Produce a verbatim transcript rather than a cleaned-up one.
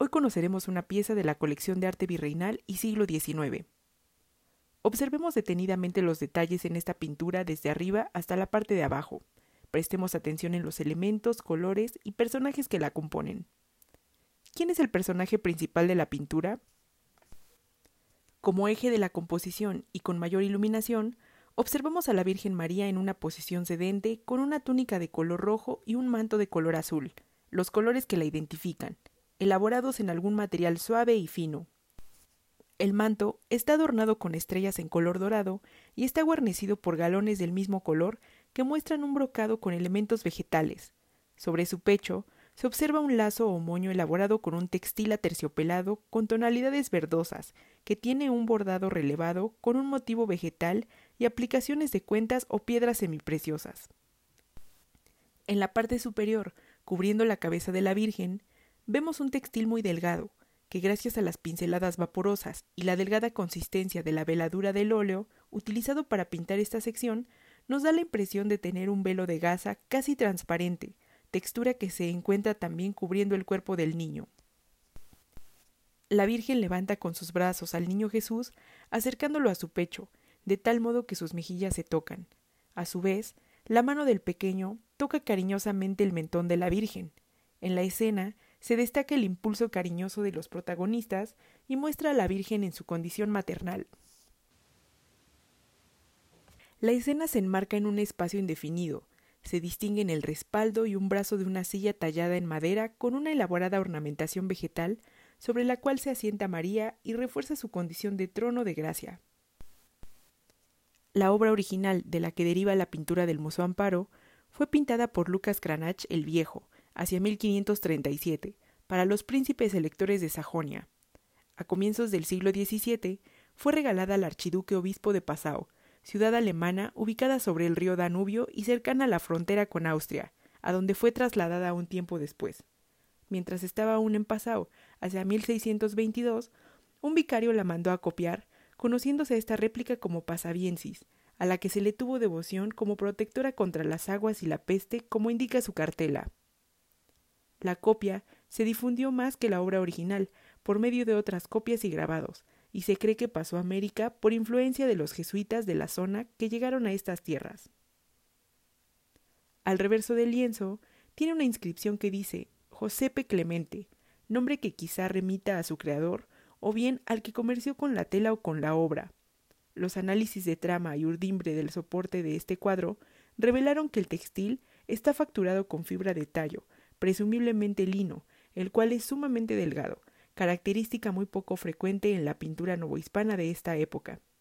Hoy conoceremos una pieza de la colección de arte virreinal y siglo diecinueve. Observemos detenidamente los detalles en esta pintura desde arriba hasta la parte de abajo. Prestemos atención en los elementos, colores y personajes que la componen. ¿Quién es el personaje principal de la pintura? Como eje de la composición y con mayor iluminación, observamos a la Virgen María en una posición sedente con una túnica de color rojo y un manto de color azul, los colores que la identifican, elaborados en algún material suave y fino. El manto está adornado con estrellas en color dorado y está guarnecido por galones del mismo color que muestran un brocado con elementos vegetales. Sobre su pecho se observa un lazo o moño elaborado con un textil aterciopelado con tonalidades verdosas, que tiene un bordado relevado con un motivo vegetal y aplicaciones de cuentas o piedras semipreciosas. En la parte superior, cubriendo la cabeza de la Virgen, vemos un textil muy delgado, que gracias a las pinceladas vaporosas y la delgada consistencia de la veladura del óleo utilizado para pintar esta sección, nos da la impresión de tener un velo de gasa casi transparente, textura que se encuentra también cubriendo el cuerpo del niño. La Virgen levanta con sus brazos al niño Jesús, acercándolo a su pecho, de tal modo que sus mejillas se tocan. A su vez, la mano del pequeño toca cariñosamente el mentón de la Virgen. En la escena se destaca el impulso cariñoso de los protagonistas y muestra a la Virgen en su condición maternal. La escena se enmarca en un espacio indefinido. Se distinguen el respaldo y un brazo de una silla tallada en madera con una elaborada ornamentación vegetal sobre la cual se asienta María y refuerza su condición de trono de gracia. La obra original de la que deriva la pintura del Museo Amparo fue pintada por Lucas Cranach el Viejo, hacia mil quinientos treinta y siete, para los príncipes electores de Sajonia. A comienzos del siglo diecisiete, fue regalada al archiduque obispo de Passau, ciudad alemana ubicada sobre el río Danubio y cercana a la frontera con Austria, a donde fue trasladada un tiempo después. Mientras estaba aún en Passau, hacia mil seiscientos veintidós, un vicario la mandó a copiar, conociéndose a esta réplica como Passabiensis, a la que se le tuvo devoción como protectora contra las aguas y la peste, como indica su cartela. La copia se difundió más que la obra original, por medio de otras copias y grabados, y se cree que pasó a América por influencia de los jesuitas de la zona que llegaron a estas tierras. Al reverso del lienzo tiene una inscripción que dice Josepe Clemente, nombre que quizá remita a su creador o bien al que comerció con la tela o con la obra. Los análisis de trama y urdimbre del soporte de este cuadro revelaron que el textil está facturado con fibra de tallo, presumiblemente lino, el cual es sumamente delgado, característica muy poco frecuente en la pintura novohispana de esta época.